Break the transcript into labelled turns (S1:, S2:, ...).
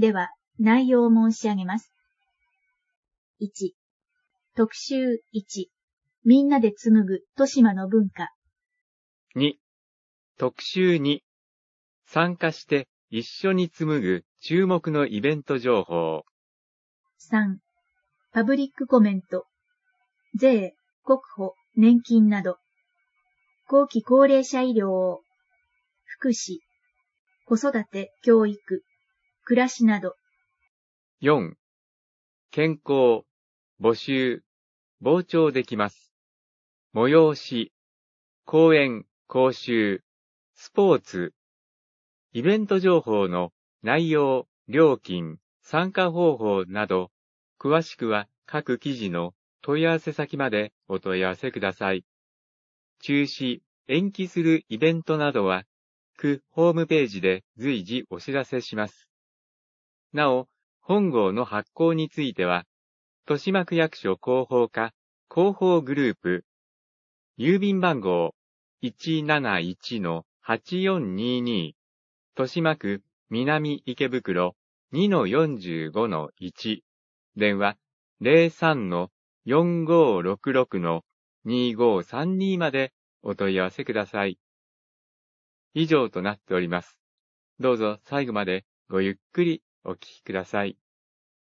S1: では、内容を申し上げます。1、特集1、みんなで紡ぐ豊島の文化。
S2: 2、特集2、参加して一緒に紡ぐ注目のイベント情報。
S1: 3、パブリックコメント。税、国保、年金など。後期高齢者医療、福祉、子育て、教育、暮らしなど。
S2: 4、健康、募集、傍聴できます。催し、講演、講習、スポーツ、イベント情報の内容、料金、参加方法など、詳しくは各記事の問い合わせ先までお問い合わせください。中止、延期するイベントなどは、区ホームページで随時お知らせします。なお、本号の発行については、豊島区役所広報課広報グループ、郵便番号 171-8422、豊島区南池袋 2-45-1、電話 03-4566-2532 までお問い合わせください。以上となっております。どうぞ最後までごゆっくりお聞きください。